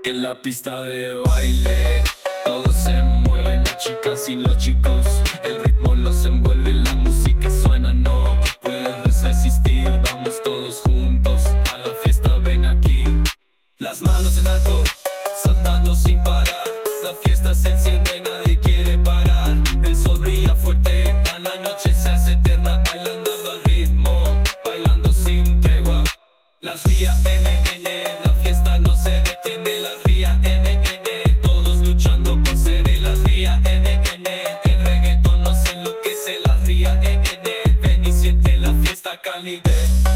En la pista de baile todos se mueven, las chicas y los chicos. El ritmo los envuelve, la música suena, no puedes resistir. Vamos todos juntos a la fiesta, ven aquí. Las manos en alto, saltando sin parar. La fiesta se enciende, nadie quiere parar. El sol brilla fuerte, la noche se hace eterna. Bailando al ritmo, bailando sin tregua. Las ría, la fiesta no se detiene. Las ría, todos luchando por ser las ría, el reggaetón no se enloquece. Las ría, ven y siente la fiesta cálida.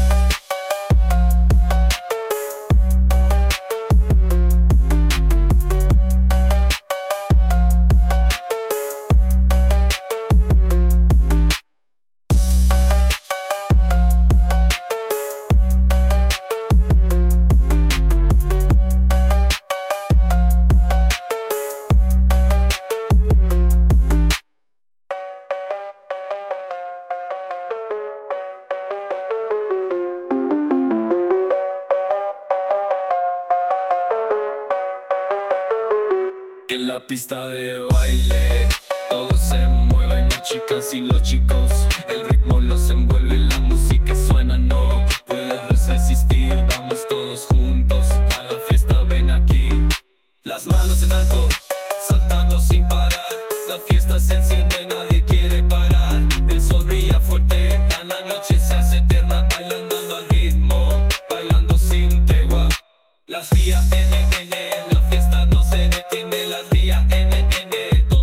En la pista de baile todos se mueven, las chicas y los chicos. El ritmo los envuelve, la música suena, no puedes resistir. Vamos todos juntos a la fiesta, ven aquí. Las manos en alto, saltando sin parar. La fiesta se enciende.